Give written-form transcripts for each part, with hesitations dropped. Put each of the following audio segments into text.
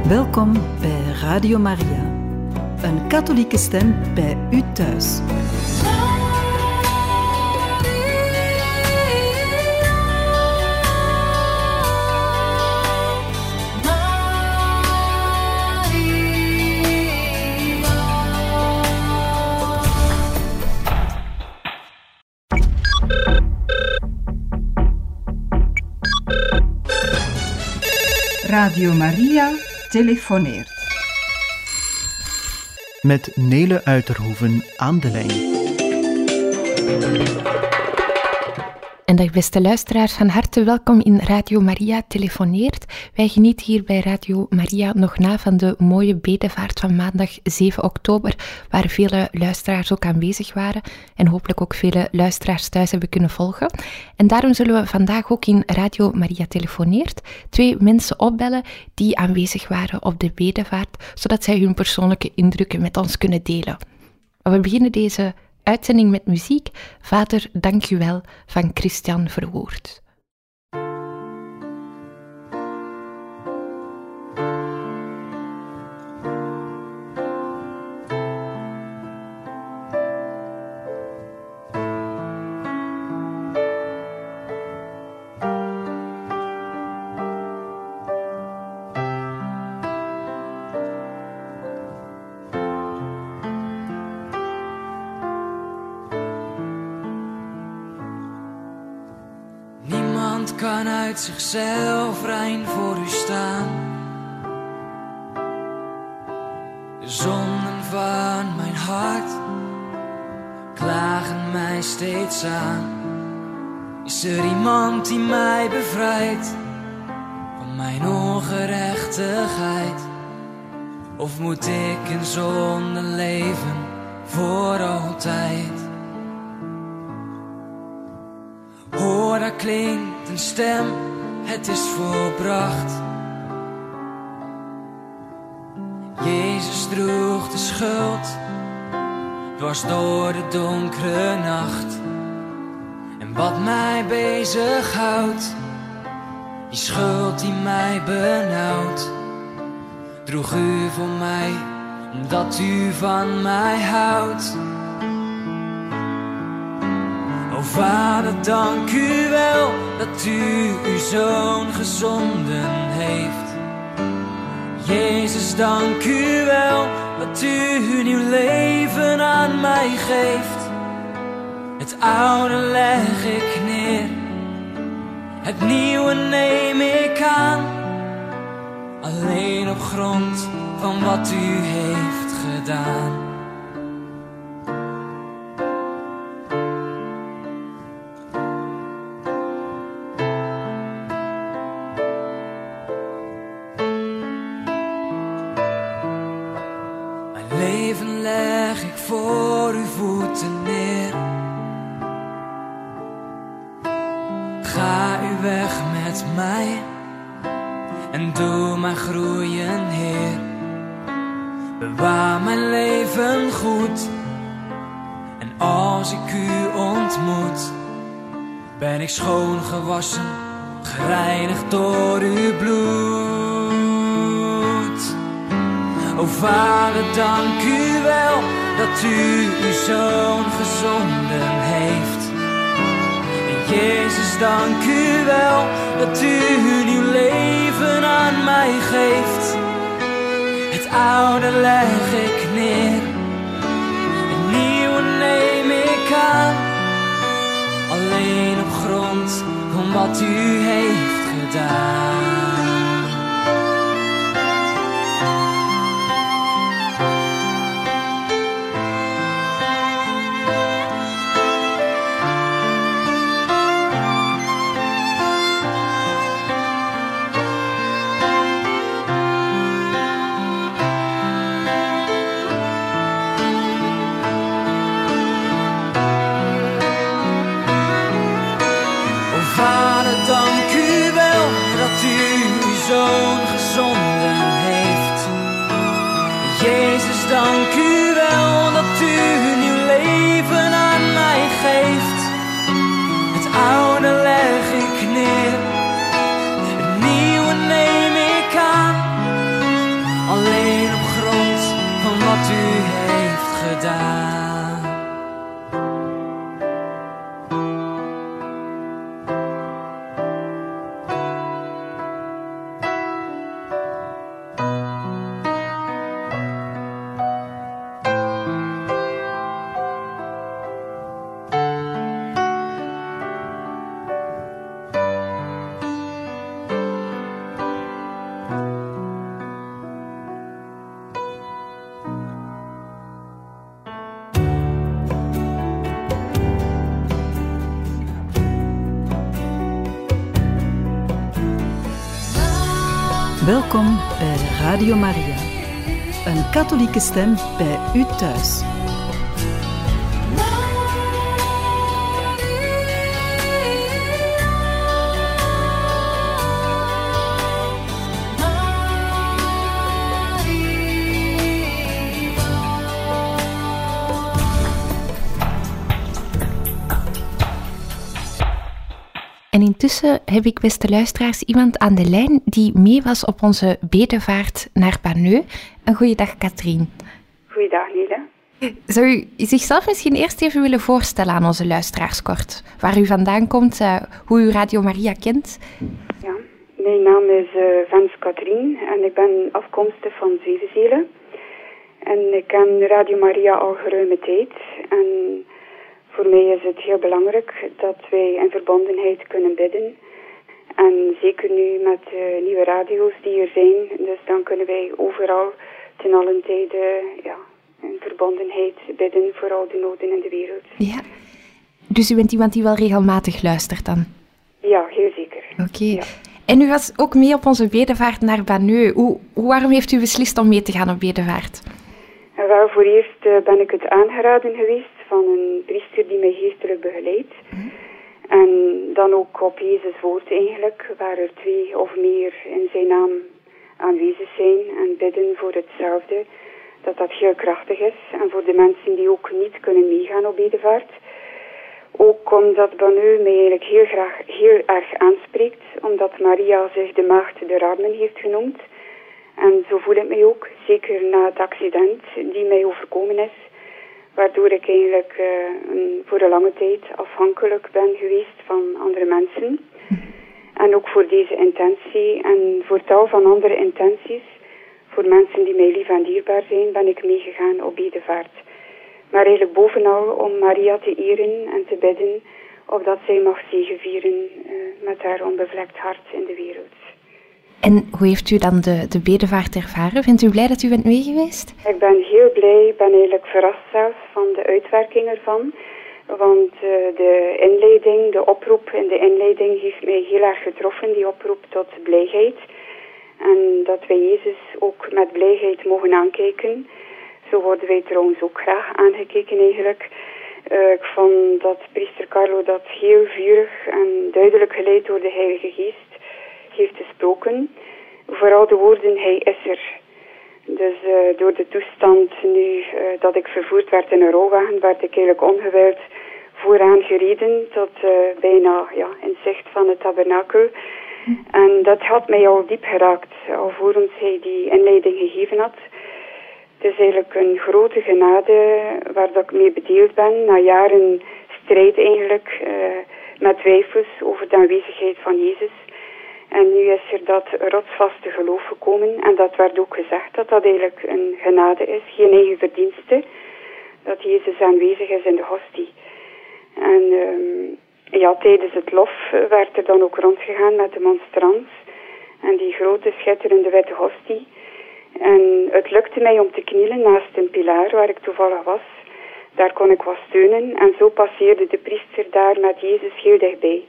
Welkom bij Radio Maria, een katholieke stem bij u thuis. Radio Maria telefoneert. Met Nele Uiterhoeven aan de lijn. En dag beste luisteraars, van harte welkom in Radio Maria telefoneert. Wij genieten hier bij Radio Maria nog na van de mooie bedevaart van maandag 7 oktober, waar vele luisteraars ook aanwezig waren en hopelijk ook vele luisteraars thuis hebben kunnen volgen. En daarom zullen we vandaag ook in Radio Maria telefoneert 2 mensen opbellen die aanwezig waren op de bedevaart, zodat zij hun persoonlijke indrukken met ons kunnen delen. We beginnen deze uitzending met muziek. Vader, dank u wel, van Christian Verwoerd. Kan uit zichzelf rein voor u staan. De zonden van mijn hart klagen mij steeds aan. Is er iemand die mij bevrijdt van mijn ongerechtigheid? Of moet ik in zonde leven voor altijd? Hoor, daar klinkt een stem, het is volbracht. Jezus droeg de schuld, dwars door de donkere nacht. En wat mij bezighoudt, die schuld die mij benauwt, droeg u voor mij, omdat u van mij houdt. O Vader, dank u wel dat u uw Zoon gezonden heeft. Jezus, dank u wel dat u nieuw leven aan mij geeft. Het oude leg ik neer, het nieuwe neem ik aan. Alleen op grond van wat u heeft gedaan. Leven leg ik voor uw voeten neer. Ga u weg met mij en doe mij groeien, Heer. Bewaar mijn leven goed en als ik u ontmoet, ben ik schoon gewassen, gereinigd door uw bloed. O Vader, dank u wel dat u uw Zoon gezonden heeft. En Jezus, dank u wel dat u nieuw leven aan mij geeft. Het oude leg ik neer, het nieuwe neem ik aan. Alleen op grond van wat u heeft gedaan. Zoon gezonden heeft. Jezus, dank u wel dat u nieuw leven aan mij geeft. Het oude leg ik neer, het nieuwe neem ik aan. Welkom bij Radio Maria. Een katholieke stem bij u thuis. En intussen heb ik, beste luisteraars, iemand aan de lijn die mee was op onze bedevaart naar Banneux. Een goeiedag, Katrien. Goeiedag, Nele. Zou u zichzelf misschien eerst even willen voorstellen aan onze luisteraars kort? Waar u vandaan komt, hoe u Radio Maria kent? Ja, mijn naam is Vens Katrien en ik ben afkomstig van Zwevenzelen. En ik ken Radio Maria al geruime tijd. En voor mij is het heel belangrijk dat wij in verbondenheid kunnen bidden. En zeker nu met nieuwe radio's die er zijn, dus dan kunnen wij overal ten allen tijde in verbondenheid bidden voor al de noden in de wereld. Ja, dus u bent iemand die wel regelmatig luistert dan? Ja, heel zeker. Oké. Ja. En u was ook mee op onze bedevaart naar Banneux. Waarom heeft u beslist om mee te gaan op bedevaart? Wel, voor eerst ben ik het aangeraden geweest van een priester die mij geestelijk begeleidt. En dan ook op Jezus woord eigenlijk, waar er 2 of meer in zijn naam aanwezig zijn en bidden voor hetzelfde, dat heel krachtig is. En voor de mensen die ook niet kunnen meegaan op bedevaart. Ook omdat Banneux mij eigenlijk heel erg aanspreekt, omdat Maria zich de maagd der armen heeft genoemd. En zo voel ik mij ook, zeker na het accident die mij overkomen is, waardoor ik eigenlijk voor een lange tijd afhankelijk ben geweest van andere mensen. En ook voor deze intentie en voor tal van andere intenties, voor mensen die mij lief en dierbaar zijn, ben ik meegegaan op bedevaart. Maar eigenlijk bovenal om Maria te eren en te bidden, opdat zij mag zegevieren met haar onbevlekt hart in de wereld. En hoe heeft u dan de bedevaart ervaren? Bent u blij dat u bent meegeweest? Ik ben heel blij, ik ben eigenlijk verrast zelfs van de uitwerking ervan. Want de inleiding, de oproep in de inleiding heeft mij heel erg getroffen, die oproep tot blijheid. En dat wij Jezus ook met blijheid mogen aankijken. Zo worden wij trouwens ook graag aangekeken eigenlijk. Ik vond dat priester Carlo dat heel vurig en duidelijk geleid door de Heilige Geest heeft gesproken. Vooral de woorden, hij is er. Dus door de toestand nu dat ik vervoerd werd in een rouwwagen, werd ik eigenlijk ongewild vooraan gereden tot bijna in zicht van het tabernakel. En dat had mij al diep geraakt, alvorens hij die inleiding gegeven had. Het is eigenlijk een grote genade waar dat ik mee bedeeld ben, na jaren strijd eigenlijk met twijfels over de aanwezigheid van Jezus. En nu is er dat rotsvaste geloof gekomen. En dat werd ook gezegd dat dat eigenlijk een genade is. Geen eigen verdienste. Dat Jezus aanwezig is in de hostie. En tijdens het lof werd er dan ook rondgegaan met de monstrans. En die grote schitterende witte hostie. En het lukte mij om te knielen naast een pilaar waar ik toevallig was. Daar kon ik wat steunen. En zo passeerde de priester daar met Jezus heel dichtbij.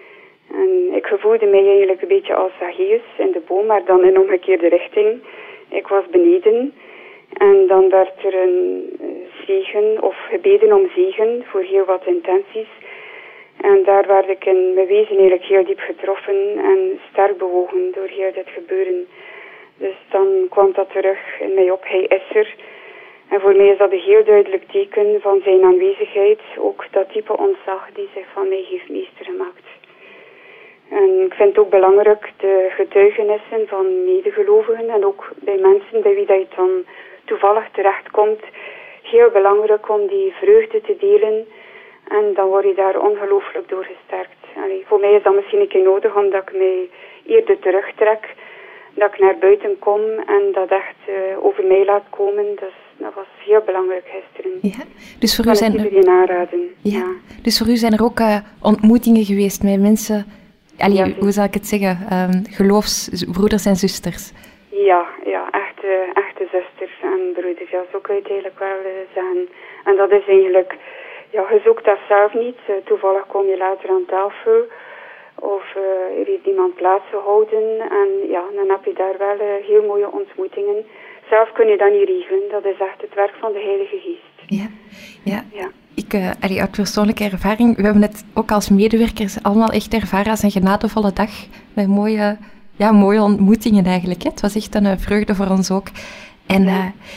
En ik gevoelde mij eigenlijk een beetje als Zacchaeus in de boom, maar dan in omgekeerde richting. Ik was beneden en dan werd er een zegen of gebeden om zegen voor heel wat intenties. En daar werd ik in mijn wezen eigenlijk heel diep getroffen en sterk bewogen door heel dit gebeuren. Dus dan kwam dat terug in mij op, hij is er. En voor mij is dat een heel duidelijk teken van zijn aanwezigheid, ook dat diepe ontzag die zich van mij heeft meester gemaakt. En ik vind het ook belangrijk de getuigenissen van medegelovigen en ook bij mensen bij wie dat je dan toevallig terechtkomt. Heel belangrijk om die vreugde te delen en dan word je daar ongelooflijk door gesterkt. Voor mij is dat misschien een keer nodig omdat ik mij eerder terugtrek, dat ik naar buiten kom en dat echt over mij laat komen. Dus dat was heel belangrijk gisteren. Ja, dus voor u zijn iedereen aanraden. Ja. Dus voor u zijn er ook ontmoetingen geweest met mensen. Hoe zal ik het zeggen? Geloofsbroeders en zusters. Ja, echte zusters en broeders. Ja, zo kun je het eigenlijk wel zeggen. En dat is eigenlijk, je zoekt dat zelf niet. Toevallig kom je later aan tafel. Of er heeft iemand plaats gehouden. En ja, dan heb je daar wel heel mooie ontmoetingen. Zelf kun je dat niet regelen. Dat is echt het werk van de Heilige Geest. Ja. Ik, uit persoonlijke ervaring, we hebben het ook als medewerkers allemaal echt ervaren als een genadevolle dag. Met mooie ontmoetingen eigenlijk. Hè. Het was echt een vreugde voor ons ook. En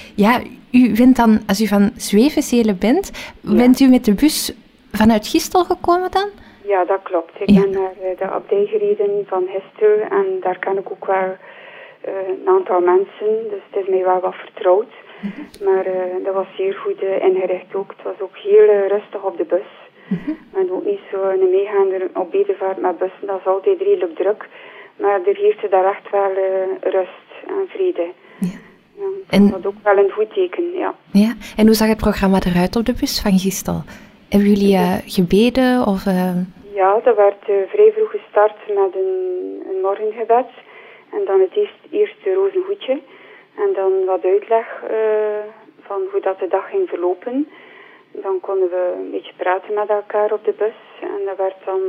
u bent dan, als u van Zwevenzelen bent u met de bus vanuit Gistel gekomen dan? Ja, dat klopt. Ik ben naar de abdij gereden van Gistel en daar ken ik ook wel een aantal mensen, dus het is mij wel wat vertrouwd. Maar dat was zeer goed ingericht ook. Het was ook heel rustig op de bus. En ook niet zo een meegaander op bedevaart met bussen, dat is altijd redelijk druk. Maar er heerste daar echt wel rust en vrede. En dat is ook wel een goed teken, ja. En hoe zag het programma eruit op de bus van Gistel? Hebben jullie gebeden? Of, Ja, dat werd vrij vroeg gestart met een morgengebed. En dan het eerste rozenhoedje. En dan wat uitleg van hoe dat de dag ging verlopen. Dan konden we een beetje praten met elkaar op de bus. En dat werd dan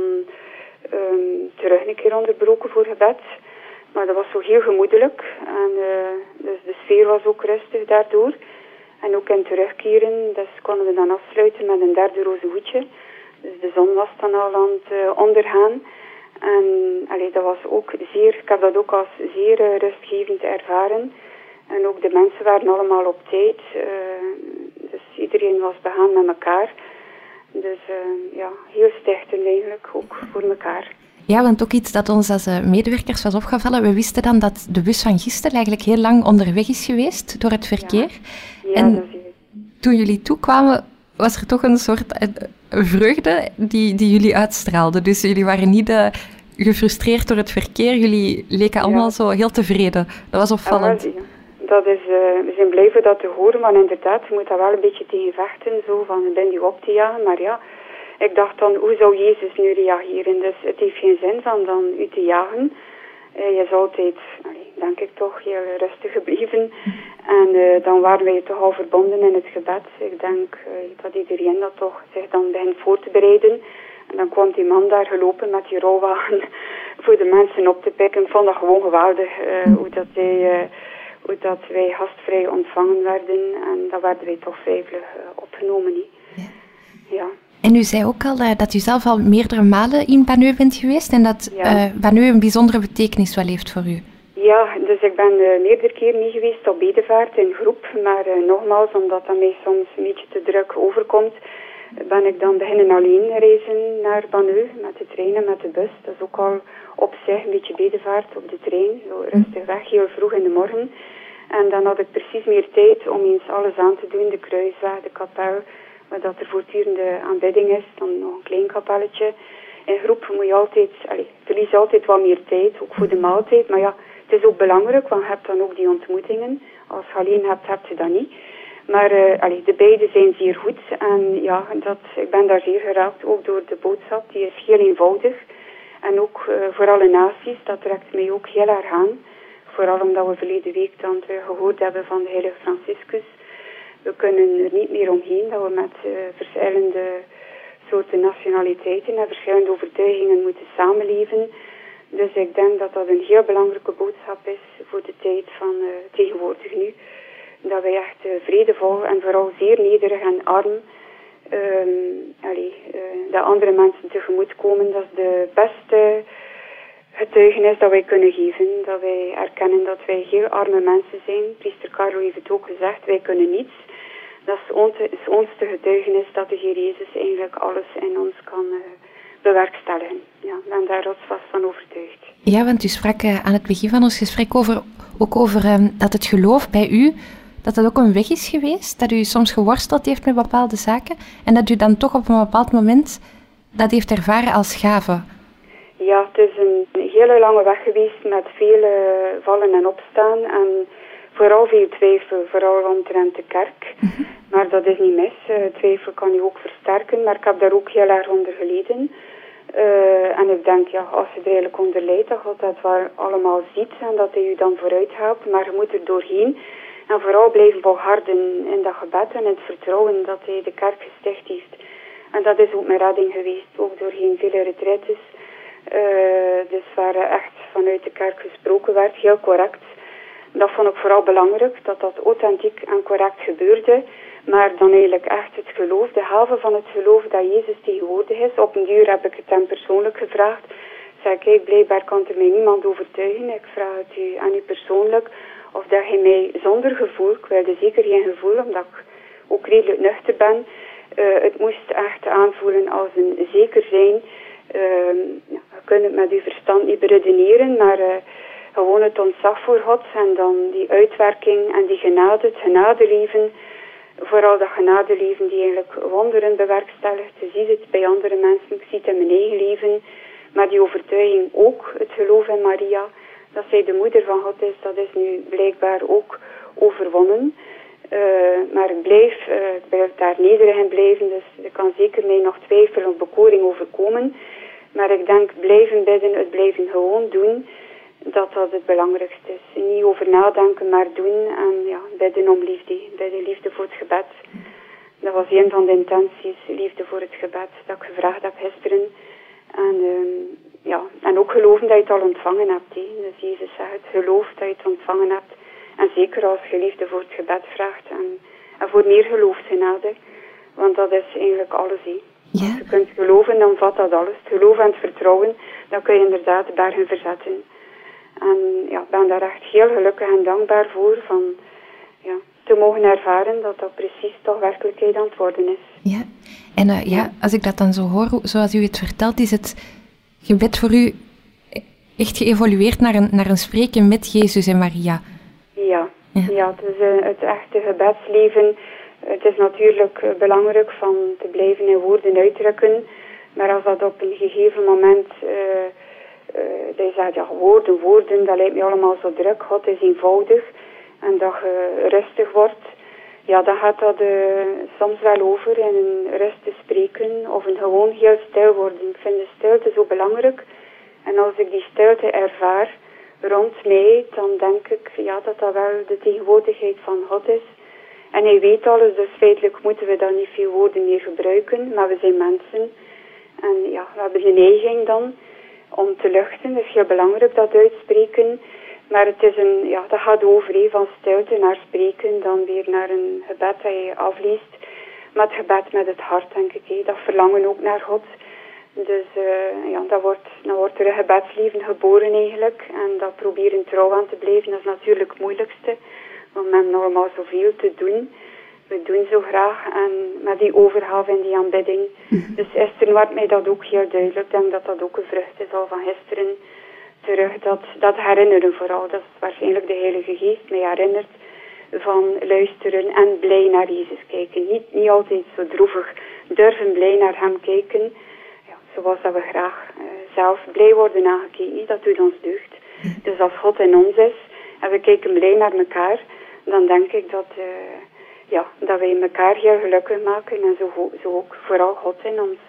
terug een keer onderbroken voor gebed. Maar dat was zo heel gemoedelijk. En dus de sfeer was ook rustig daardoor. En ook in terugkeren, dus konden we dan afsluiten met een derde rozenhoedje. Dus de zon was dan al aan het ondergaan. En dat was ook ik heb dat ook als zeer rustgevend ervaren. En ook de mensen waren allemaal op tijd. Dus iedereen was begaan met elkaar. Dus heel stichtend eigenlijk, ook voor elkaar. Ja, want ook iets dat ons als medewerkers was opgevallen. We wisten dan dat de bus van Gistel eigenlijk heel lang onderweg is geweest door het verkeer. Ja, en dat is toen jullie toekwamen, was er toch een soort vreugde die jullie uitstraalden. Dus jullie waren niet gefrustreerd door het verkeer. Jullie leken allemaal zo heel tevreden. Dat was opvallend. We zijn blij voor dat te horen, maar inderdaad, je moet dat wel een beetje tegen vechten, zo van ben je op te jagen. Maar ja, ik dacht dan, hoe zou Jezus nu reageren? Dus het heeft geen zin van dan u te jagen. Je is altijd, denk ik toch, heel rustig gebleven. En dan waren wij toch al verbonden in het gebed. Ik denk dat iedereen dat toch zich dan begint voor te bereiden. En dan kwam die man daar gelopen met die rouwwagen voor de mensen op te pikken. Ik vond dat gewoon geweldig, hoe dat wij gastvrij ontvangen werden. En dat werden wij toch vrijwillig opgenomen. Ja. En u zei ook al dat u zelf al meerdere malen in Banneux bent geweest en dat Banneux een bijzondere betekenis wel heeft voor u. Ja, dus ik ben meerdere keer mee geweest op bedevaart in groep. Maar nogmaals, omdat dat mij soms een beetje te druk overkomt, ben ik dan beginnen alleen reizen naar Banneux met de trein en met de bus. Dat is ook al op zich een beetje bedevaart op de trein, zo rustig weg, heel vroeg in de morgen. En dan had ik precies meer tijd om eens alles aan te doen, de kruisweg, de kapel, waar dat er voortdurende aanbidding is, dan nog een klein kapelletje. In groep moet je altijd, verlies altijd wat meer tijd, ook voor de maaltijd. Maar ja, het is ook belangrijk, want je hebt dan ook die ontmoetingen. Als je alleen hebt, heb je dat niet. Maar de beide zijn zeer goed. En ja, ik ben daar zeer geraakt, ook door de boodschap. Die is heel eenvoudig. En ook voor alle naties, dat trekt mij ook heel erg aan. Vooral omdat we verleden week dan gehoord hebben van de heilige Franciscus. We kunnen er niet meer omheen dat we met verschillende soorten nationaliteiten en verschillende overtuigingen moeten samenleven. Dus ik denk dat dat een heel belangrijke boodschap is voor de tijd van tegenwoordig nu. Dat wij echt vredevol en vooral zeer nederig en arm de andere mensen tegemoet komen. Dat is de beste getuigenis dat wij kunnen geven. Dat wij erkennen dat wij heel arme mensen zijn. Priester Carlo heeft het ook gezegd, wij kunnen niets. Dat is ons de getuigenis dat de Heer Jezus eigenlijk alles in ons kan bewerkstelligen. Ja, ik ben daar rotsvast van overtuigd. Ja, want u sprak aan het begin van ons gesprek over dat het geloof bij u, dat ook een weg is geweest, dat u soms geworsteld heeft met bepaalde zaken en dat u dan toch op een bepaald moment dat heeft ervaren als gave. Ja, het is een hele lange weg geweest met veel vallen en opstaan en vooral veel twijfel, vooral omtrent de kerk. Maar dat is niet mis. Twijfel kan je ook versterken, maar ik heb daar ook heel erg onder geleden. En ik denk, ja, als je er eigenlijk onder lijdt, dat God dat wel allemaal ziet en dat hij je dan vooruit helpt. Maar je moet er doorheen en vooral blijven volharden in dat gebed en in het vertrouwen dat hij de kerk gesticht heeft. En dat is ook mijn redding geweest, ook doorheen vele retraites. Dus waar echt vanuit de kerk gesproken werd, heel correct. Dat vond ik vooral belangrijk, dat dat authentiek en correct gebeurde. Maar dan eigenlijk echt het geloof, de haven van het geloof dat Jezus tegenwoordig is. Op een duur heb ik het hem persoonlijk gevraagd. Zei kijk, blijkbaar kan er mij niemand overtuigen. Ik vraag het u aan u persoonlijk. Of dat hij mij zonder gevoel, ik wilde zeker geen gevoel, omdat ik ook redelijk nuchter ben. Het moest echt aanvoelen als een zeker zijn. Je kunt het met uw verstand niet beredeneren, maar gewoon het ontzag voor God. En dan die uitwerking en die genade, het genadeleven. Vooral dat genadeleven die eigenlijk wonderen bewerkstelligt. Je ziet het bij andere mensen, ik zie het in mijn eigen leven. Maar die overtuiging ook, het geloof in Maria, dat zij de moeder van God is, dat is nu blijkbaar ook overwonnen. Maar ik blijf daar nederig in blijven, dus er kan zeker mij nog twijfel of bekoring overkomen. Maar ik denk blijven bidden, het blijven gewoon doen, dat het belangrijkste is. Niet over nadenken, maar doen en bidden om liefde. Bidden liefde voor het gebed. Dat was een van de intenties, liefde voor het gebed, dat ik gevraagd heb gisteren. En ook geloven dat je het al ontvangen hebt. Dus Jezus zegt, geloof dat je het ontvangen hebt. En zeker als je liefde voor het gebed vraagt. En voor meer geloofsgenade. Want dat is eigenlijk alles. Ja. Als je kunt geloven, dan vat dat alles. Het geloof en het vertrouwen, dan kun je inderdaad bergen verzetten. En ik ben daar echt heel gelukkig en dankbaar voor. Van, te mogen ervaren dat dat precies toch werkelijkheid aan het worden is. Ja, en als ik dat dan zo hoor, zoals u het vertelt, is het gebed voor u echt geëvolueerd naar een spreken met Jezus en Maria. Ja, het is het echte gebedsleven. Het is natuurlijk belangrijk van te blijven in woorden uitdrukken. Maar als dat op een gegeven moment... dat je zegt, woorden, dat lijkt me allemaal zo druk. God is eenvoudig. En dat je rustig wordt. Ja, dan gaat dat soms wel over in een rustig spreken. Of een gewoon heel stil worden. Ik vind de stilte zo belangrijk. En als ik die stilte ervaar rond mij, dan denk ik dat wel de tegenwoordigheid van God is. En hij weet alles, dus feitelijk moeten we dan niet veel woorden meer gebruiken. Maar we zijn mensen. En we hebben de neiging dan om te luchten. Het is heel belangrijk dat uitspreken. Maar het is dat gaat over van stilte naar spreken, dan weer naar een gebed dat je afleest. Maar het gebed met het hart, denk ik, dat verlangen ook naar God. Dus dan wordt er een gebedsleven geboren eigenlijk. En dat proberen trouw aan te blijven, dat is natuurlijk het moeilijkste. Want we hebben allemaal zoveel te doen. We doen zo graag en met die overgave en die aanbidding. Dus gisteren werd mij dat ook heel duidelijk. Ik denk dat dat ook een vrucht is al van gisteren. Terug dat herinneren vooral. Dat is waarschijnlijk de Heilige Geest mij herinnert van luisteren en blij naar Jezus kijken. Niet altijd zo droevig durven blij naar hem kijken. Zoals dat we graag zelf blij worden aangekeken. Dat doet ons deugd. Dus als God in ons is en we kijken blij naar elkaar, dan denk ik dat wij elkaar heel gelukkig maken en zo ook vooral God in ons.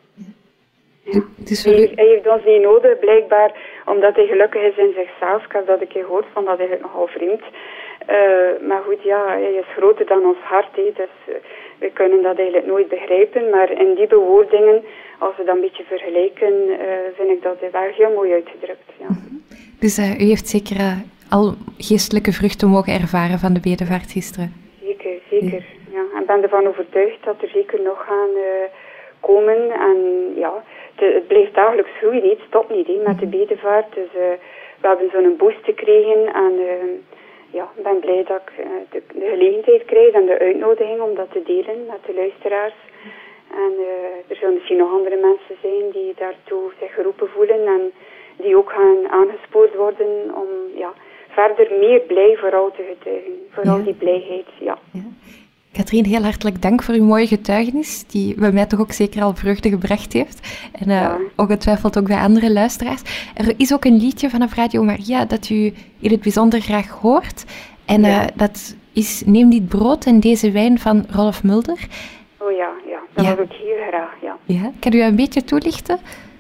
Ja. Hij heeft ons niet nodig, blijkbaar, omdat hij gelukkig is in zichzelf. Ik heb dat een keer gehoord, vond dat eigenlijk nogal vreemd. Maar goed, hij is groter dan ons hart, dus we kunnen dat eigenlijk nooit begrijpen. Maar in die bewoordingen, als we dat een beetje vergelijken, vind ik dat wel heel mooi uitgedrukt. Ja. Dus u heeft zeker al geestelijke vruchten mogen ervaren van de bedevaart gisteren? Zeker. Ja. En ik ben ervan overtuigd dat er zeker nog gaan komen. En het blijft dagelijks groeien, het stopt niet met de bedevaart. Dus we hebben zo'n boost gekregen en ik ben blij dat ik de gelegenheid krijg en de uitnodiging om dat te delen met de luisteraars. En er zullen misschien nog andere mensen zijn die daartoe zich geroepen voelen en die ook gaan aangespoord worden om verder meer blij vooral te getuigen. Vooral die blijheid, ja. Katrien, heel hartelijk dank voor uw mooie getuigenis, die bij mij toch ook zeker al vreugde gebracht heeft. En ongetwijfeld ook bij andere luisteraars. Er is ook een liedje vanaf Radio Maria dat u in het bijzonder graag hoort. En dat is Neem dit brood en deze wijn van Rolf Mulder. Oh ja, dat heb ik heel graag, ja. Kan u een beetje toelichten?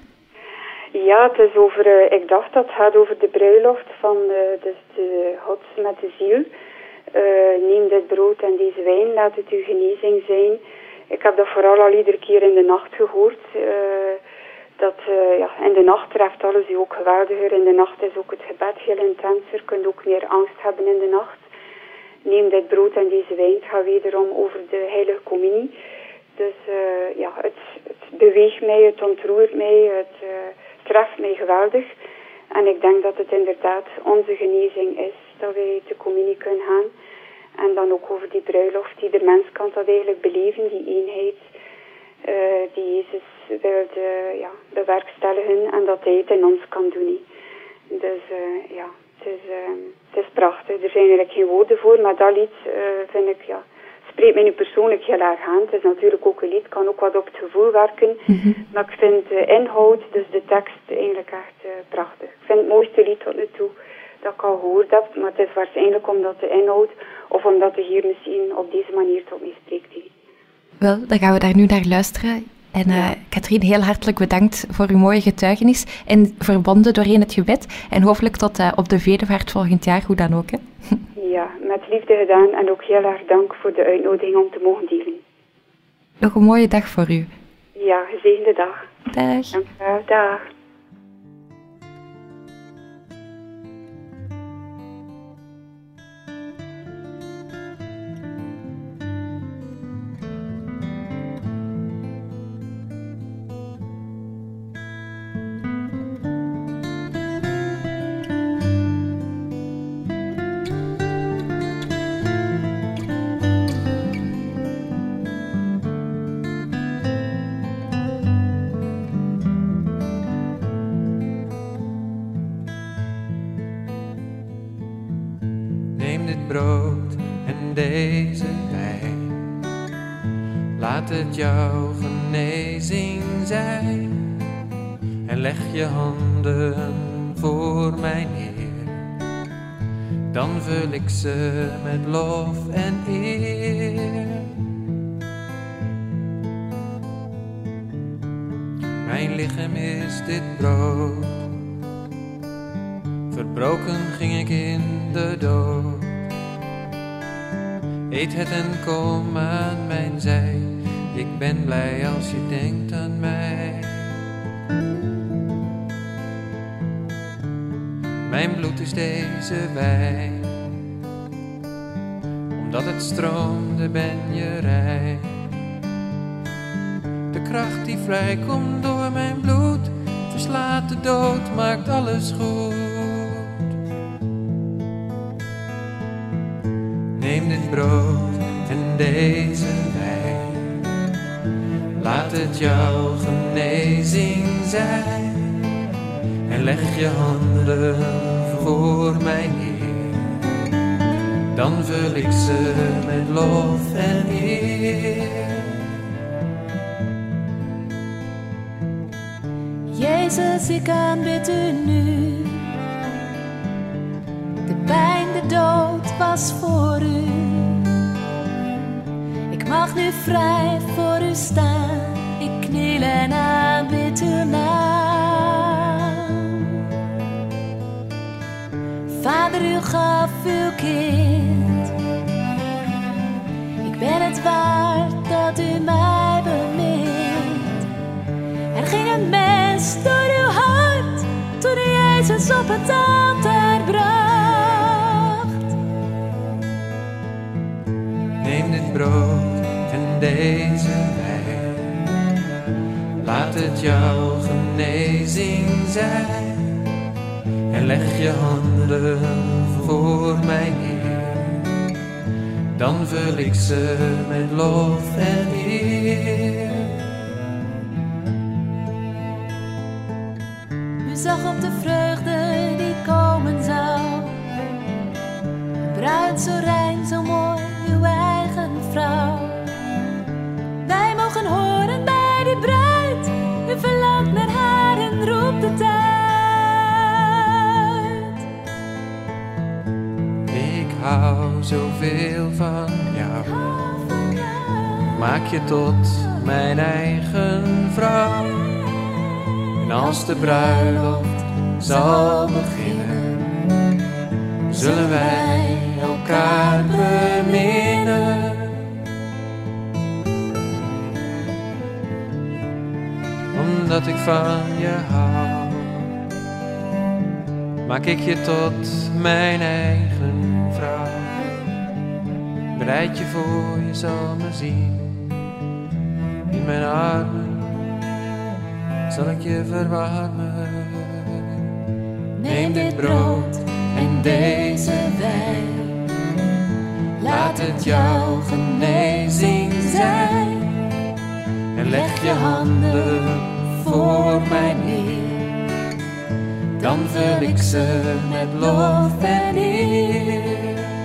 Ja, het is over, ik dacht dat het gaat over de bruiloft van de God met de ziel. Neem dit brood en deze wijn, laat het uw genezing zijn. Ik heb dat vooral al iedere keer in de nacht gehoord. Dat, in de nacht treft alles u ook geweldiger. In de nacht is ook het gebed heel intenser. Je kunt ook meer angst hebben in de nacht. Neem dit brood en deze wijn. Het gaat wederom over de heilige communie. Dus het beweegt mij, het ontroert mij, het treft mij geweldig. En ik denk dat het inderdaad onze genezing is, dat wij te communie kunnen gaan. En dan ook over die bruiloft, die de mens kan dat eigenlijk beleven, die eenheid die Jezus wilde bewerkstelligen en dat hij het in ons kan doen. Dus het is prachtig. Er zijn eigenlijk geen woorden voor, maar dat lied vind ik, spreekt mij nu persoonlijk heel erg aan. Het is natuurlijk ook een lied, kan ook wat op het gevoel werken. Maar ik vind de inhoud, dus de tekst, eigenlijk echt prachtig. Ik vind het mooiste lied tot nu toe dat ik al gehoord heb, maar het is waarschijnlijk omdat de inhoud, of omdat de Heer misschien op deze manier tot mij spreekt. Wel, dan gaan we daar nu naar luisteren. En Katrien, heel hartelijk bedankt voor uw mooie getuigenis en verbonden doorheen het gebed. En hopelijk tot op de Vedevaart volgend jaar, hoe dan ook. Hè? Ja, met liefde gedaan en ook heel erg dank voor de uitnodiging om te mogen delen. Nog een mooie dag voor u. Ja, gezegende dag. Dag. Dank u wel, dag. Brood en deze wijn, laat het jouw genezing zijn. En leg je handen voor mij neer, dan vul ik ze met lof en eer. Mijn lichaam is dit brood, verbroken ging ik in de dood. Eet het en kom aan mijn zij, ik ben blij als je denkt aan mij. Mijn bloed is deze wijn, omdat het stroomde ben je rein. De kracht die vrijkomt door mijn bloed, verslaat de dood, maakt alles goed. Neem dit brood en deze wijn, laat het jouw genezing zijn. En leg je handen voor mij neer, dan vul ik ze met lof en eer. Jezus, ik aanbid u nu. De pijn, de dood was voor u. Ik mag nu vrij voor u staan. Ik kniel en aanbid uw naam. Vader, u gaf uw kind. Ik ben het waard dat u mij bemint. Er ging een mens door uw hart toen u Jezus op het altaar bracht. Neem dit brood en deze wijn, laat het jouw genezing zijn. En leg je handen voor mij neer, dan vul ik ze met lof en eer. U zag op de vreugde die komen zou. Een bruid zo rein, zo mooi, uw eigen vrouw. Wij mogen horen bij die bruid. U verlangt naar haar en roept het uit. Ik hou zoveel van jou. Maak je tot mijn eigen vrouw. En als de bruiloft zal beginnen, zullen wij elkaar beminnen. Omdat dat ik van je hou. Maak ik je tot mijn eigen vrouw. Bereid je voor, je zal me zien. In mijn armen zal ik je verwarmen. Neem dit brood en deze wijn. Laat het jouw genezing zijn. En leg je handen voor mij neer. Dan vul ik ze met lof en eer.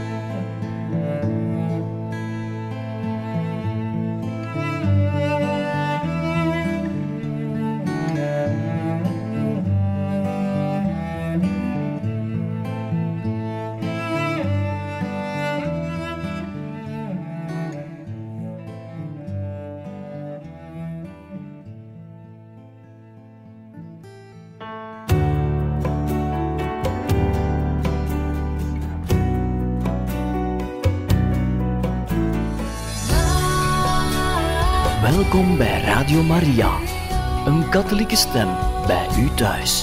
Welkom bij Radio Maria, een katholieke stem bij u thuis.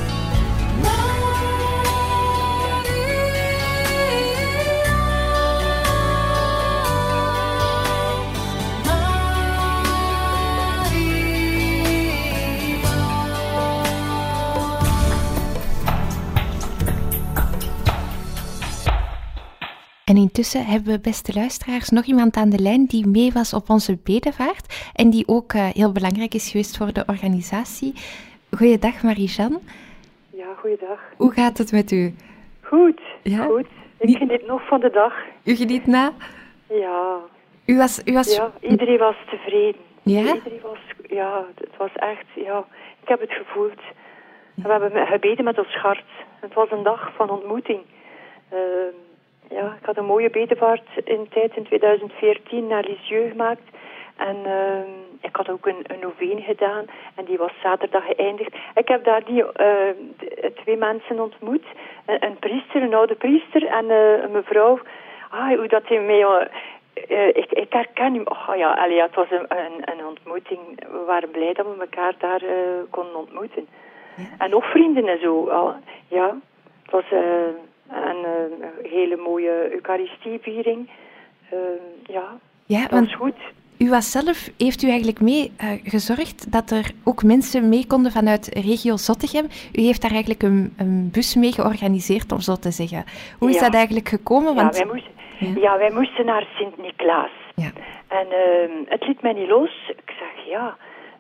En intussen hebben we, beste luisteraars, nog iemand aan de lijn die mee was op onze bedevaart en die ook heel belangrijk is geweest voor de organisatie. Goeiedag, Marie-Jeanne. Ja, goeiedag. Hoe gaat het met u? Goed, ja? Goed. Ik geniet nog van de dag. U geniet na? Ja. U was... Ja, iedereen was tevreden. Ja? Iedereen was... Ja, het was echt... Ja, ik heb het gevoeld. We hebben gebeden met ons hart. Het was een dag van ontmoeting. Ja, ik had een mooie bedevaart in 2014 naar Lisieux gemaakt. En ik had ook een novene gedaan. En die was zaterdag geëindigd. Ik heb daar twee mensen ontmoet. Een priester, een oude priester en een mevrouw. Hoe dat hij mij... Ik herken hem. Oh ja, het was een ontmoeting. We waren blij dat we elkaar daar konden ontmoeten. Ja. En nog vrienden en zo. Ja, het was... een hele mooie Eucharistieviering. Ja, dat was goed. U was zelf, heeft u eigenlijk mee gezorgd dat er ook mensen mee konden vanuit regio Zottegem? U heeft daar eigenlijk een bus mee georganiseerd, om zo te zeggen. Hoe is dat eigenlijk gekomen? Want... wij moesten naar Sint-Niklaas. Ja. En het liet mij niet los. Ik zeg, ja...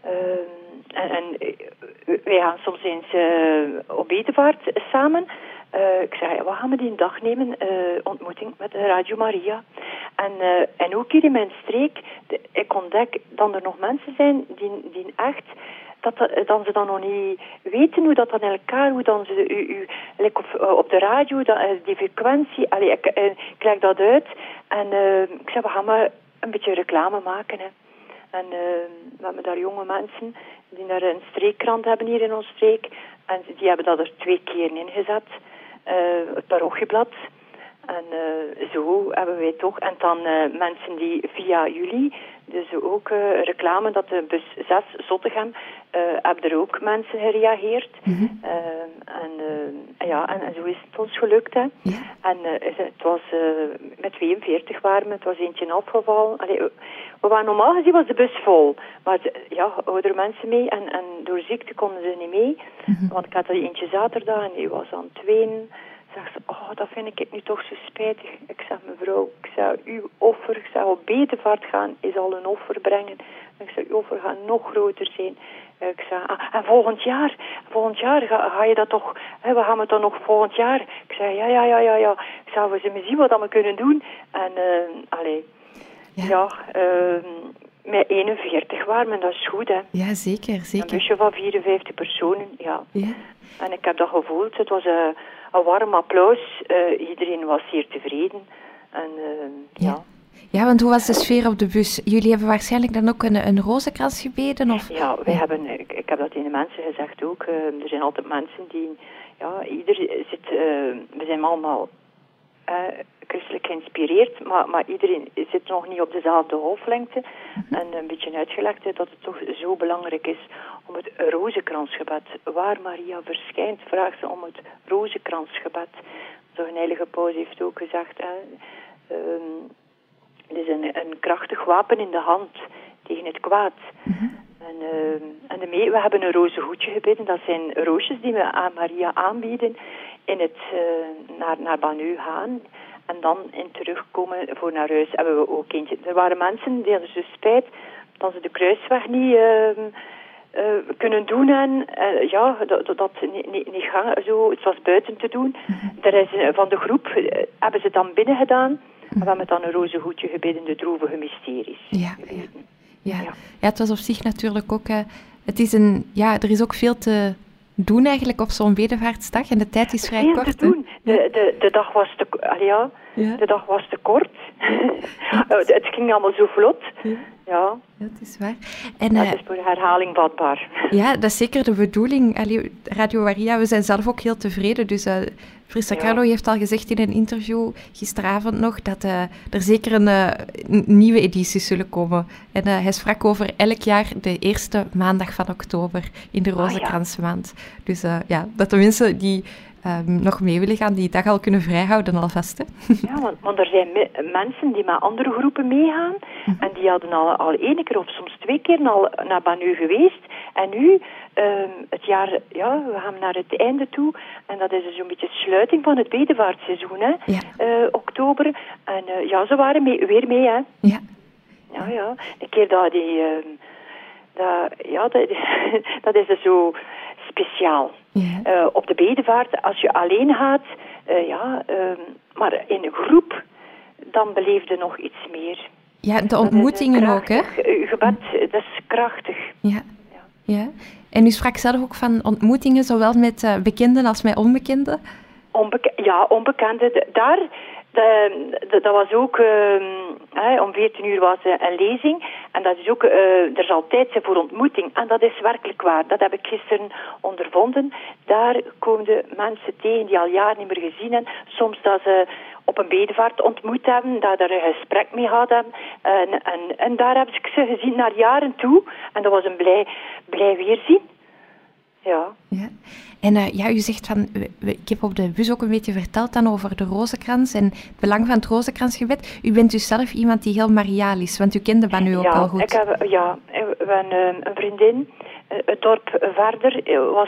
wij gaan soms eens op bedevaart samen... ik zei, wat gaan we die dag nemen? Ontmoeting met Radio Maria. En ook hier in mijn streek, ik ontdek dat er nog mensen zijn die echt, dat ze dan nog niet weten hoe dat dan in elkaar, hoe dan ze op de radio, die frequentie, ik leg dat uit. En ik zei, we gaan maar een beetje reclame maken. Hè. En we hebben daar jonge mensen die daar een streekkrant hebben hier in onze streek. En die hebben dat er 2 keer ingezet. Het parochieblad. En zo hebben wij toch. En dan mensen die via jullie, dus ook reclame dat de bus 6 Zottegem, hebben er ook mensen gereageerd. Mm-hmm. En zo is het ons gelukt. Hè. Ja. En het was met 42 waren we, het was eentje afgevallen. We waren normaal gezien was de bus vol. Maar oudere mensen mee en door ziekte konden ze niet mee. Mm-hmm. Want ik had er eentje zaterdag en die was aan het wenen. Zegt ze, dat vind ik nu toch zo spijtig. Ik zeg, mevrouw, uw offer, op bedevaart gaan is al een offer brengen. Ik zeg, uw offer gaat nog groter zijn. Ik zeg, en volgend jaar ga je dat toch, we gaan het dan nog volgend jaar. Ik zeg, ja. Ik zeg, we zullen zien wat we kunnen doen. En, met 41 waren we, dat is goed, hè. Ja, zeker. Een busje van 54 personen, ja. En ik heb dat gevoeld. Het was een warm applaus. Iedereen was zeer tevreden. En Ja, want hoe was de sfeer op de bus? Jullie hebben waarschijnlijk dan ook een rozenkrans gebeden? Of? Ja, wij hebben, ik heb dat in de mensen gezegd ook. Er zijn altijd mensen die, ieder zit, we zijn allemaal christelijk geïnspireerd, maar iedereen zit nog niet op dezelfde golflengte. En een beetje uitgelegd dat het toch zo belangrijk is om het rozenkransgebed. Waar Maria verschijnt, vraagt ze om het rozenkransgebed. Zo'n heilige paus heeft ook gezegd, het is een krachtig wapen in de hand tegen het kwaad. En we hebben een rozenhoedje gebeden. Dat zijn roosjes die we aan Maria aanbieden in het naar Banu gaan. En dan in terugkomen voor naar huis hebben we ook eentje. Er waren mensen die hadden dus spijt dat ze de kruisweg niet kunnen doen. En dat niet gaan. Zo, het was buiten te doen. Er is, van de groep hebben ze dan binnen gedaan. En we hebben dan een rozenhoedje gebeden, de droevige mysteries. Ja, het was op zich natuurlijk ook... er is ook veel te doen eigenlijk op zo'n bedevaartsdag. En de tijd is vrij kort. Te doen. De dag was te... De dag was te kort. Het ging allemaal zo vlot. Ja, dat is waar. En, dat is voor herhaling vatbaar. Ja, dat is zeker de bedoeling. Radio Maria, we zijn zelf ook heel tevreden. Dus Frissa Carlo heeft al gezegd in een interview gisteravond nog dat er zeker een nieuwe editie zullen komen. En hij sprak over elk jaar de eerste maandag van oktober in de Rozenkransmaand. Dus dat de mensen die nog mee willen gaan, die dag al kunnen vrijhouden alvast. Hè? Ja, want er zijn mensen die met andere groepen meegaan en die hadden al 1 keer of soms 2 keer al naar Banu geweest. En nu, het jaar, we gaan naar het einde toe en dat is dus een beetje sluiting van het bedevaartseizoen, hè? Oktober. En ze waren weer mee, hè? Ja. Een keer dat is dus zo speciaal. Op de bedevaart, als je alleen gaat, maar in een groep, dan beleef je nog iets meer. Ja, de ontmoetingen ook, hè? Je gebed, dat is krachtig. Ja. En u sprak zelf ook van ontmoetingen, zowel met bekenden als met onbekenden? Onbekenden. Dat was ook, om 14 uur was een lezing. En dat is ook, er is altijd voor ontmoeting. En dat is werkelijk waar. Dat heb ik gisteren ondervonden. Daar komen de mensen tegen die al jaren niet meer gezien hebben. Soms dat ze op een bedevaart ontmoet hebben, dat er een gesprek mee gehad hebben. En daar heb ik ze gezien naar jaren toe. En dat was een blij weerzien. Ja. En u zegt van, ik heb op de bus ook een beetje verteld dan over de rozenkrans en het belang van het rozenkransgebed. U bent dus zelf iemand die heel mariaal is, want u kende Banu ook al goed. We hebben een vriendin. Het dorp verder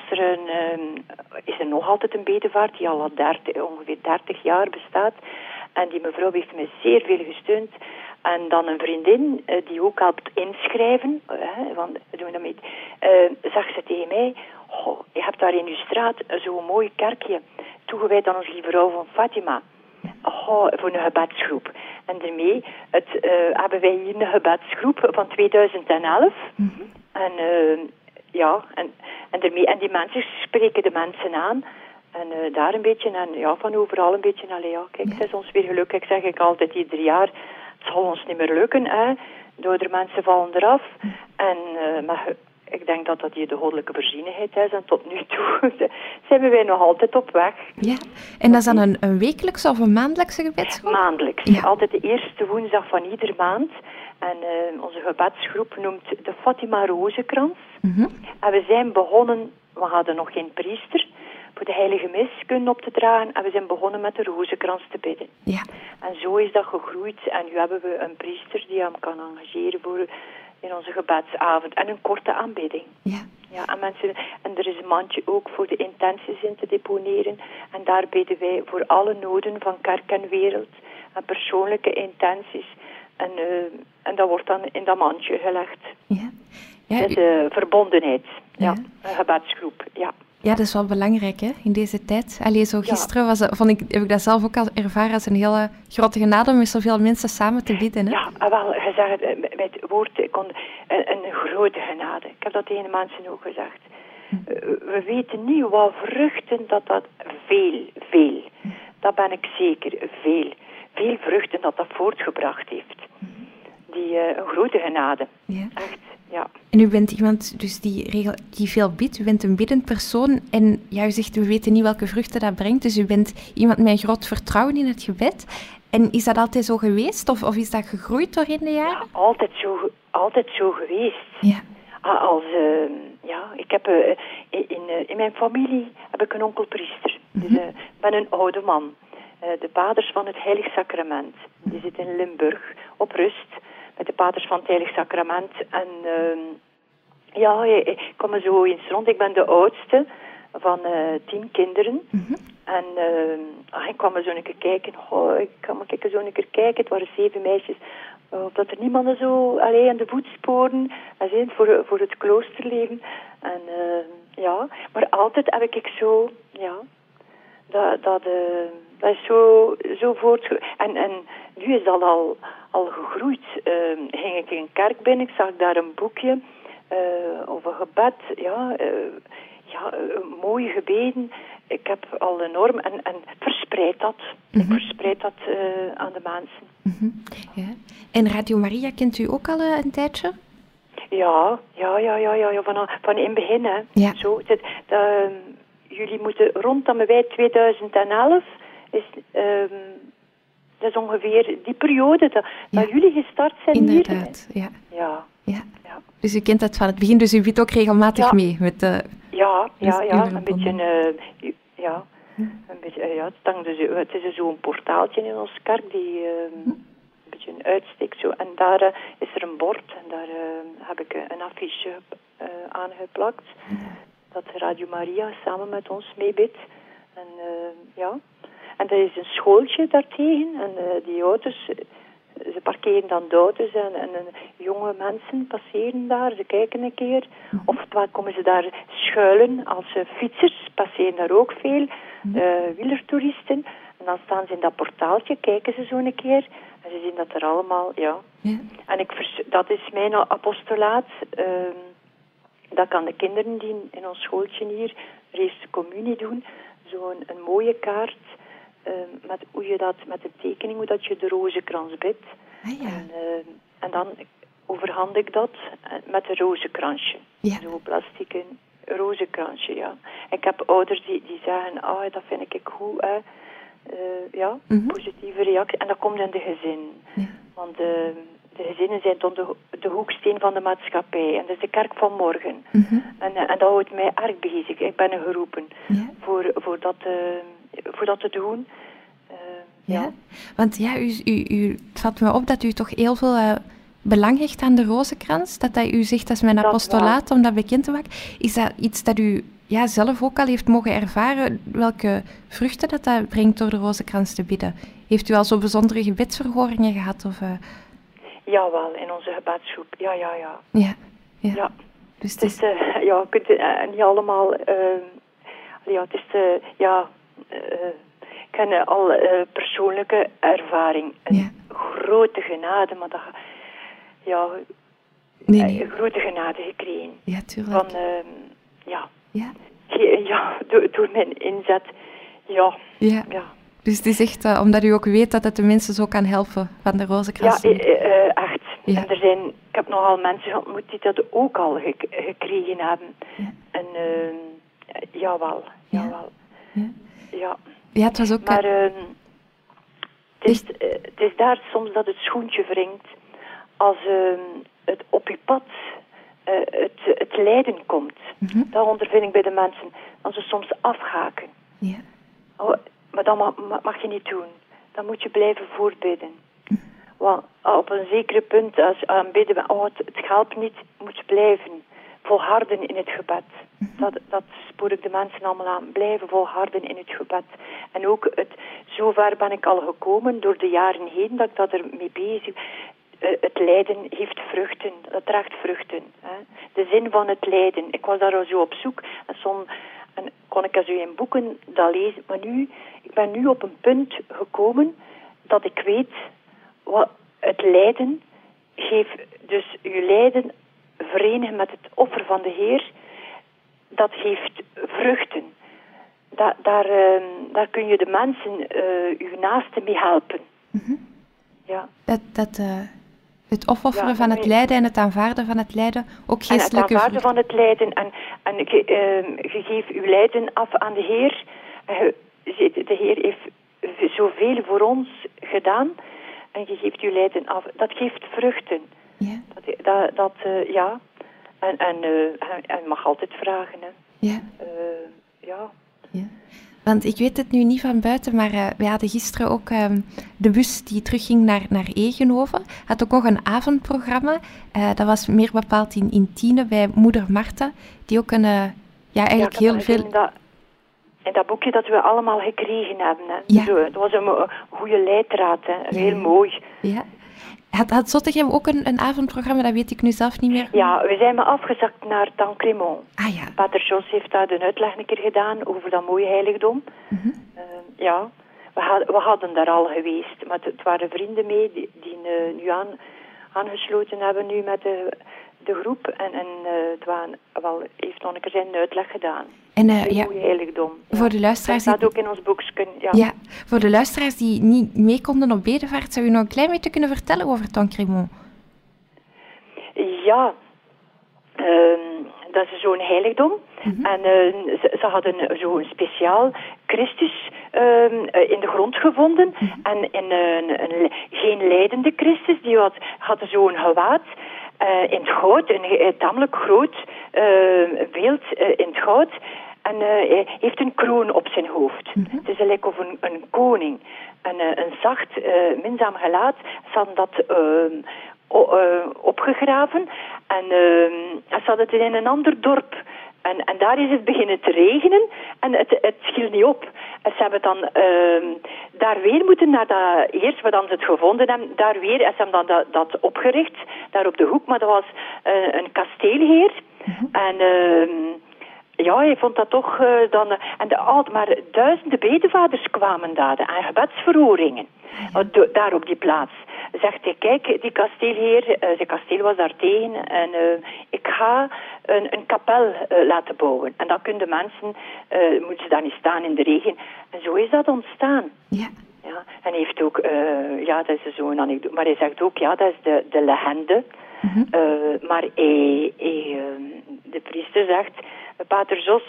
is er nog altijd een bedevaart die al ongeveer 30 jaar bestaat. En die mevrouw heeft me zeer veel gesteund. En dan een vriendin die ook helpt inschrijven, want we doen dat mee, zag ze tegen mij, je hebt daar in uw straat zo'n mooi kerkje, toegewijd aan onze lieve vrouw van Fatima. Voor een gebedsgroep. En daarmee hebben wij hier een gebedsgroep van 2011. En daarmee, en die mensen spreken de mensen aan. En daar een beetje, en van overal een beetje, kijk, het is ons weer gelukkig, zeg ik altijd ieder jaar. Het zal ons niet meer lukken, hè. De oudere mensen vallen eraf. En maar ik denk dat hier de goddelijke voorzienigheid is. En tot nu toe zijn wij nog altijd op weg. Ja, en dat is dan een wekelijkse of een maandelijkse gebedsgroep? Maandelijks. Ja. Altijd de eerste woensdag van ieder maand. En onze gebedsgroep noemt de Fatima Rozenkrans. En we zijn begonnen, we hadden nog geen priester, voor de heilige mis kunnen op te dragen. En we zijn begonnen met de rozenkrans te bidden. Ja. En zo is dat gegroeid. En nu hebben we een priester die hem kan engageren voor in onze gebedsavond. En een korte aanbidding. Ja, en er is een mandje ook voor de intenties in te deponeren. En daar bidden wij voor alle noden van kerk en wereld. En persoonlijke intenties. En dat wordt dan in dat mandje gelegd. Dat is verbondenheid. Een gebedsgroep. Ja, dat is wel belangrijk, hè, in deze tijd. Gisteren heb ik dat zelf ook al ervaren als een hele grote genade om met zoveel mensen samen te bidden. Hè? Ja, wel gezegd, met het woord, een grote genade. Ik heb dat tegen de mensen ook gezegd. We weten niet wat vruchten dat veel, dat ben ik zeker, veel vruchten dat voortgebracht heeft. Een grote genade. Ja. Echt. Ja. En u bent iemand dus die veel bidt. U bent een biddend persoon. En ja, u zegt, we weten niet welke vruchten dat brengt. Dus u bent iemand met een groot vertrouwen in het gebed. En is dat altijd zo geweest? Of is dat gegroeid doorheen de jaren? Ja, altijd zo geweest. Ja. Ik heb in mijn familie heb ik een onkelpriester. Dus ik ben een oude man. De paters van het Heilig Sacrament. Die zit in Limburg op rust met de paters van het Heilig Sacrament. En ik kom er zo eens rond. Ik ben de oudste van 10 kinderen. En ik kwam er zo een keer kijken. Het waren 7 meisjes. Dat er niemand zo alleen aan de voetsporen zijn voor het kloosterleven. En maar altijd heb ik zo, dat is zo voortgegroeid. En nu is dat al gegroeid. Ging ik in een kerk binnen, ik zag daar een boekje over gebed, mooie gebeden. Ik heb al enorm en verspreid dat. Ik verspreid dat aan de mensen. Ja. En Radio Maria kent u ook al een tijdje? Ja, van in het begin, hè. Ja. Zo, jullie moeten rondom wij 2011 dat is ongeveer die periode dat jullie gestart zijn. Inderdaad, hier. Ja. Dus u kent dat van het begin, dus u bidt ook regelmatig mee met de... een beetje, het is zo'n portaaltje in onze kerk die een beetje uitsteekt zo. En daar is er een bord en daar heb ik een affiche aangeplakt dat Radio Maria samen met ons meebidt. En er is een schooltje daartegen en die auto's, ze parkeren dan de auto's en jonge mensen passeren daar, ze kijken een keer. Oftewel komen ze daar schuilen als fietsers, passeren daar ook veel, wielertoeristen. En dan staan ze in dat portaaltje, kijken ze zo een keer en ze zien dat er allemaal, En dat is mijn apostolaat, dat kan de kinderen die in ons schooltje hier de eerste communie doen, zo'n een mooie kaart. Met hoe je dat, met de tekening, hoe dat je de rozenkrans bidt. En dan overhandig ik dat met een rozenkransje. Zo'n plastieke rozenkransje, ja. Ik heb ouders die zeggen, dat vind ik goed, hè. Positieve reactie. En dat komt in de gezin. Ja. Want de gezinnen zijn dan de hoeksteen van de maatschappij. En dat is de kerk van morgen. En dat houdt mij erg bezig. Ik ben er geroepen voor dat te doen. Want u valt me op dat u toch heel veel belang hecht aan de rozenkrans. Dat u zegt, dat is mijn apostolaat om dat bekend te maken. Is dat iets dat u zelf ook al heeft mogen ervaren? Welke vruchten dat brengt door de rozenkrans te bidden? Heeft u al zo bijzondere gebedsverhoringen gehad? Of, Jawel, in onze gebedsgroep. Ja. Dus het is... je kunt niet allemaal... het is... ik heb al persoonlijke ervaring. Een grote genade, maar dat... Een grote genade gekregen. Ja, tuurlijk. Door mijn inzet. Ja. Dus het is echt omdat u ook weet dat het de mensen zo kan helpen van de rozenkrans. Ja, echt. Ja. En ik heb nogal mensen ontmoet die dat ook al gekregen hebben. Ja. En jawel. Ja, het was ook... Maar het is daar soms dat het schoentje wringt als het op je pad het lijden komt. Dat ondervind ik bij de mensen. Als ze soms afhaken. Ja. Maar dat mag je niet doen. Dan moet je blijven voorbidden. Want op een zekere punt, als je aanbidden bent, het helpt niet, moet je blijven volharden in het gebed. Dat spoor ik de mensen allemaal aan. Blijven volharden in het gebed. En ook zover ben ik al gekomen door de jaren heen dat ik dat ermee bezig. Het lijden heeft vruchten. Dat draagt vruchten. Hè. De zin van het lijden. Ik was daar al zo op zoek. En kon ik als u in boeken dat lezen. Maar ik ben nu op een punt gekomen dat ik weet wat het lijden geeft. Dus uw lijden verenigen met het offer van de Heer, dat geeft vruchten. Daar kun je de mensen, uw naasten mee helpen. Ja. Dat Het opofferen van het lijden en het aanvaarden van het lijden, ook geestelijke En het aanvaarden van het lijden. En je geeft uw lijden af aan de Heer. De Heer heeft zoveel voor ons gedaan. En je geeft uw lijden af. Dat geeft vruchten. Ja. En mag altijd vragen. Hè. Ja. Ja. Want ik weet het nu niet van buiten, maar we hadden gisteren ook de bus die terugging naar Egenhoven. Had ook nog een avondprogramma. Dat was meer bepaald in Tiene bij moeder Marta, die ook eigenlijk heel veel... In dat boekje dat we allemaal gekregen hebben. Hè. Ja. Dat was een goede leidraad. Hè. Heel mooi. Ja. Had Zottegem ook een avondprogramma? Dat weet ik nu zelf niet meer. Ja, we zijn maar afgezakt naar Tancrémont. Ah ja. Pater Jos heeft daar de uitleg een keer gedaan over dat mooie heiligdom. Mm-hmm. Ja, we hadden daar al geweest. Maar het waren vrienden mee die nu aangesloten hebben nu met de groep. En heeft nog een keer zijn uitleg gedaan. En mooie heiligdom. Voor de luisteraars... Dat staat ook in ons boekje. Ja, voor de luisteraars die niet mee konden op bedevaart, zou je nog een klein beetje kunnen vertellen over Tancrémont? Ja, dat is zo'n heiligdom. Mm-hmm. En ze hadden zo'n speciaal Christus in de grond gevonden. Mm-hmm. En geen lijdende Christus, die had zo'n gewaad in het goud, een tamelijk groot beeld in het goud. En hij heeft een kroon op zijn hoofd. Mm-hmm. Het is gelijk of een koning. En een zacht, minzaam gelaat. Ze hadden dat opgegraven. En ze hadden het in een ander dorp. En daar is het beginnen te regenen. En het viel niet op. En ze hebben dan daar weer moeten naar dat eerst wat ze het gevonden hebben. Daar weer, en ze hebben dan dat opgericht. Daar op de hoek. Maar dat was een kasteelheer. Mm-hmm. En... hij vond dat toch dan... maar duizenden bedevaders kwamen daar en gebedsverhoringen. Daar op die plaats. Zegt hij, kijk, die kasteelheer, zijn kasteel was daar tegen en ik ga een kapel laten bouwen. En dan kunnen de mensen, moeten ze daar niet staan in de regen. En zo is dat ontstaan. Ja. Ja, en hij heeft ook, dat is zo'n anekdote, maar hij zegt ook, dat is de legende. Mm-hmm. Maar de priester zegt, Pater Jos,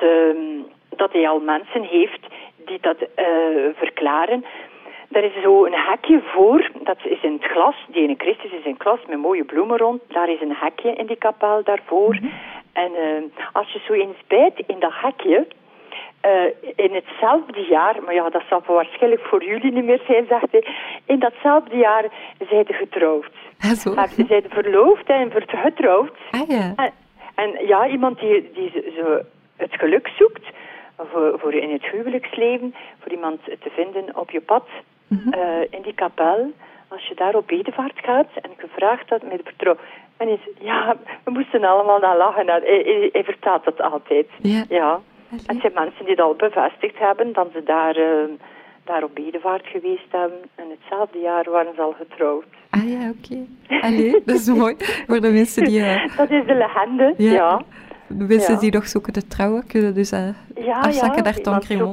dat hij al mensen heeft die dat verklaren. Er is zo een hekje voor, dat is in het glas, die ene Christus is in het glas met mooie bloemen rond. Daar is een hekje in die kapel daarvoor. Mm-hmm. En als je zo eens bijt in dat hekje, in hetzelfde jaar, maar dat zal waarschijnlijk voor jullie niet meer zijn, zegt hij, in datzelfde jaar zijn ze getrouwd. Zo. Ze zijn verloofd en getrouwd. Ah ja. En iemand die zo het geluk zoekt, voor in het huwelijksleven, voor iemand te vinden op je pad, mm-hmm. In die kapel, als je daar op bedevaart gaat en gevraagd had met de vertrouwen. En we moesten allemaal naar lachen. Hij vertelt dat altijd. Ja. En het zijn mensen die dat al bevestigd hebben, dat ze daar op bedevaart geweest hebben. En hetzelfde jaar waren ze al getrouwd. Ah ja, oké. Allee, dat is mooi. Voor de mensen die... Dat is de legende, ja. De mensen die nog zoeken te trouwen, kunnen dus afzakken naar Tancrémont.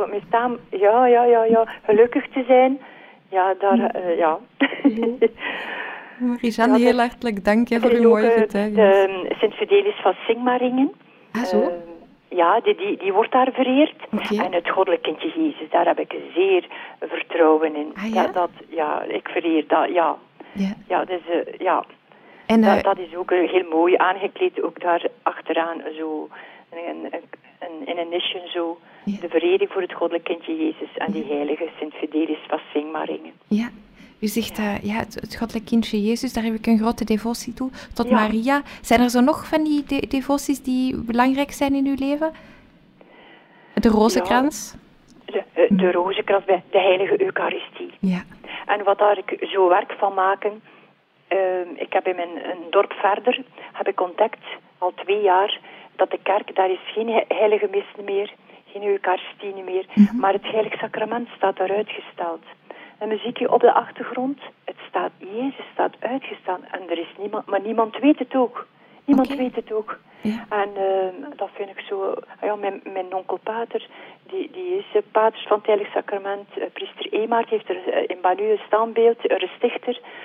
Gelukkig te zijn. Ja, daar, ja. Marie-Jeanne, heel hartelijk dank voor uw mooie getuigenis. Sint-Fidelis van Singmaringen. Ah, zo? Die wordt daar vereerd. Okay. En het goddelijk kindje Jezus, daar heb ik zeer vertrouwen in. Ah, ja? Ik vereer dat, ja. Ja, dus, En, dat is ook heel mooi aangekleed, ook daar achteraan zo in een nisje zo. Ja. De verering voor het goddelijk kindje Jezus en die heilige Sint-Fidelis van Singmaringen. Ja. U zegt, het goddelijk kindje Jezus, daar heb ik een grote devotie toe. Tot Maria. Zijn er zo nog van die devoties die belangrijk zijn in uw leven? De rozenkrans? De rozenkrans bij de heilige Eucharistie. Ja. En wat daar ik zo werk van maken... ik heb in een dorp verder heb ik ontdekt, al 2 jaar, dat de kerk, daar is geen heilige mis meer, geen Eucharistie meer, mm-hmm. maar het heilig sacrament staat daar uitgesteld. En dan zie je op de achtergrond, Jezus staat uitgesteld en er is niemand, maar niemand weet het ook. Niemand weet het ook. Ja. En dat vind ik zo... mijn onkel Pater, die is paters van het heilig sacrament. Priester Emaart heeft er in Banu een standbeeld, een stichter.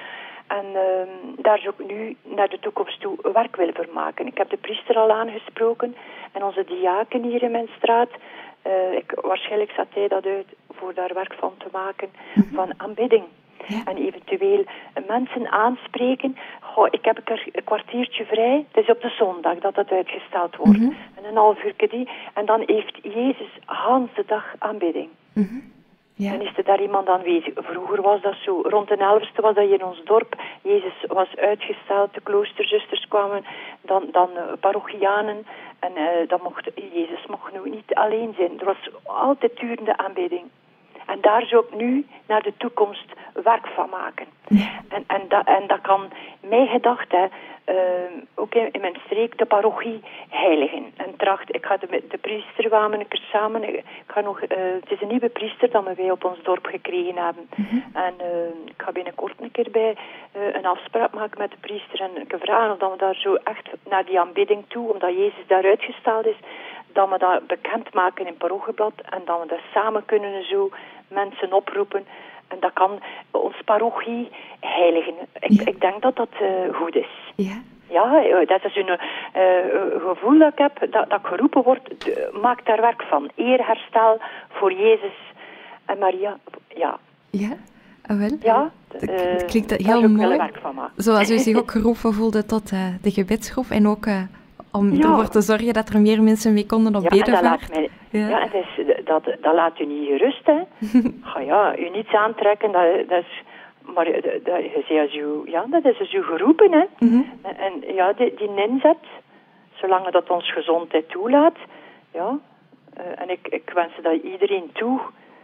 En daar is ook nu naar de toekomst toe werk willen voor maken. Ik heb de priester al aangesproken en onze diaken hier in mijn straat. Waarschijnlijk zet hij dat uit voor daar werk van te maken, van aanbidding. Ja. En eventueel mensen aanspreken. Goh, ik heb een kwartiertje vrij. Het is op de zondag dat het uitgesteld wordt. En een half uur die. En dan heeft Jezus Hans de dag aanbidding. Ja. En is er daar iemand aanwezig. Vroeger was dat zo. Rond de 11e was dat hier in ons dorp. Jezus was uitgesteld. De kloosterzusters kwamen. Dan parochianen. En Jezus mocht nu niet alleen zijn. Er was altijd durende aanbidding. En daar zou ik nu naar de toekomst werk van maken. Ja. En dat kan mijn gedachte, ook in mijn streek, de parochie heiligen. En ik ga de priester kwamen een keer samen. Het is een nieuwe priester dat wij op ons dorp gekregen hebben. En ik ga binnenkort een keer bij een afspraak maken met de priester. En ik vragen of we daar zo echt naar die aanbidding toe, omdat Jezus daar uitgesteld is, dat we dat bekendmaken in het parochieblad en dat we dat samen kunnen zo mensen oproepen. En dat kan ons parochie heiligen. Ik denk dat dat goed is. Ja. Ja, dat is een gevoel dat ik heb, dat ik geroepen word. Maak daar werk van. Eer, herstel voor Jezus en Maria. Ja. Ja, wel. Ja. Het klinkt heel mooi. Zoals u zich ook geroepen voelde tot de gebedsgroep en ook om ervoor te zorgen dat er meer mensen mee konden op bedevaart. Dat laat u niet gerust, hè. U niets aantrekken, dat is... Maar dat is dus uw geroepen, hè. En die inzet, zolang dat ons gezondheid toelaat, en ik wens dat iedereen toe,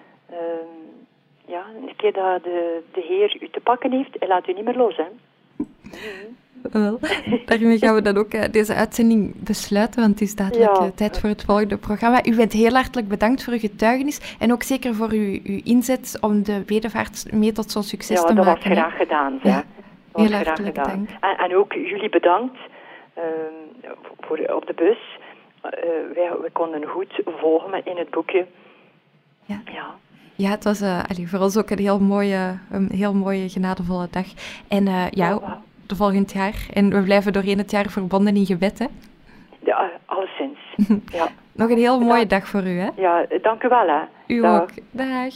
een keer dat de Heer u te pakken heeft, hij laat u niet meer los, hè. Wel, daarmee gaan we dan ook deze uitzending besluiten, want het is dadelijk tijd voor het volgende programma. U bent heel hartelijk bedankt voor uw getuigenis en ook zeker voor uw inzet om de bedevaart mee tot zo'n succes te maken. Ja, dat was graag gedaan. Ja. Heel hartelijk bedankt. En ook jullie bedankt voor op de bus. We konden goed volgen in het boekje. Ja, het was voor ons ook een heel mooie genadevolle dag. En volgend jaar. En we blijven doorheen het jaar verbonden in gebed, hè? Ja, alleszins. Ja. Nog een heel mooie dag voor u, hè? Ja, dank u wel, hè. U Dag. ook. Dag.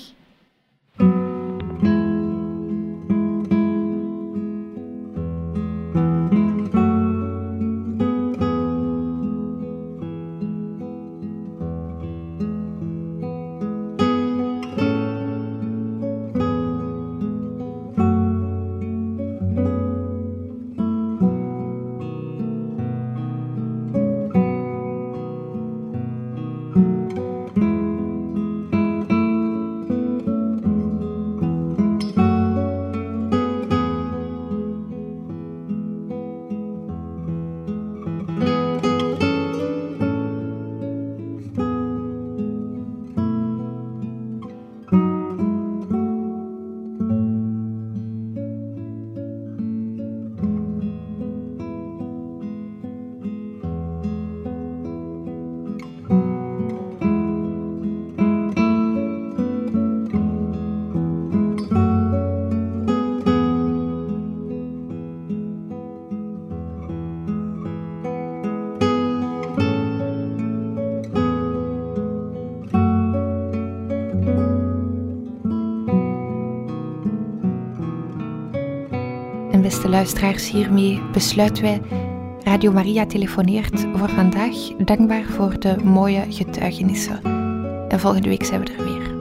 Beste luisteraars, hiermee besluiten wij Radio Maria telefoneert voor vandaag. Dankbaar voor de mooie getuigenissen. En volgende week zijn we er weer.